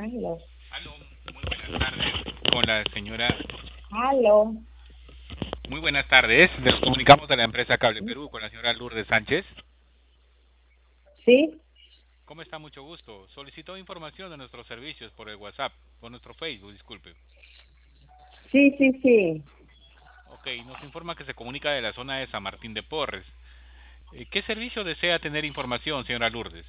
Aló. Aló, muy buenas tardes con la señora. Aló. Muy buenas tardes, nos comunicamos de la empresa Cable Perú con la señora Lourdes Sánchez. Sí, ¿Cómo está? Mucho gusto. Solicitó información de nuestros servicios por el WhatsApp, por nuestro Facebook, disculpe. sí, sí, sí. Ok, nos informa que se comunica de la zona de San Martín de Porres. ¿Qué servicio desea tener información, señora Lourdes?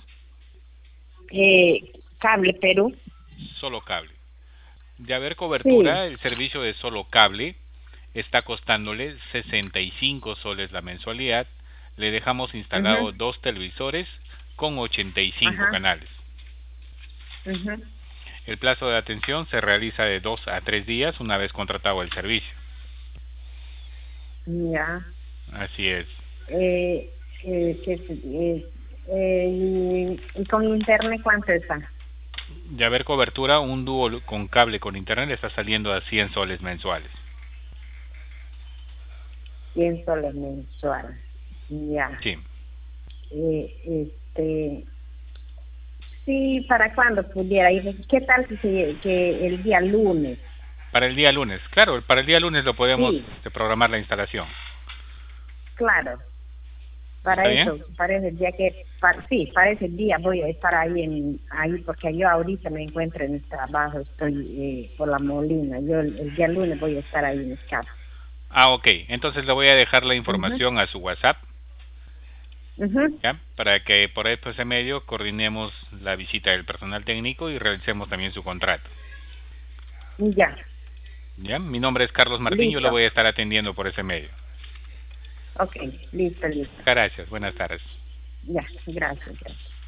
Cable Perú. Solo cable. De haber Sí. cobertura, el servicio de solo cable está costándole 65 soles la mensualidad. Le dejamos instalado Mhm. dos televisores con 85 Ajá. canales. Mhm. El plazo de atención se realiza de 2 a 3 días una vez contratado el servicio. Ya. Así es. Eh, y con internet cuánto está? De haber cobertura, un dúo con cable con internet está saliendo a 100 soles mensuales. 100 soles mensual. Ya. Sí. Este, sí, ¿para cuándo pudiera ir? ¿Qué tal que el día lunes? Para el día lunes. Claro, para el día lunes lo podemos Sí, programar la instalación. claro. ¿Está Para bien? eso, para ese día sí, para ese día voy a estar ahí porque yo ahorita me encuentro en el trabajo, estoy por la Molina, yo el día lunes voy a estar ahí en casa. Ah, ok. Entonces le voy a dejar la Mhm. información a su WhatsApp, Mhm. ¿ya? Para que por ese medio coordinemos la visita del personal técnico y realicemos también su contrato. Ya, ¿Ya? Mi nombre es Carlos Martín, yo lo listo. voy a estar atendiendo por ese medio. Ok, listo, listo. Gracias, buenas tardes. Ya, gracias, gracias.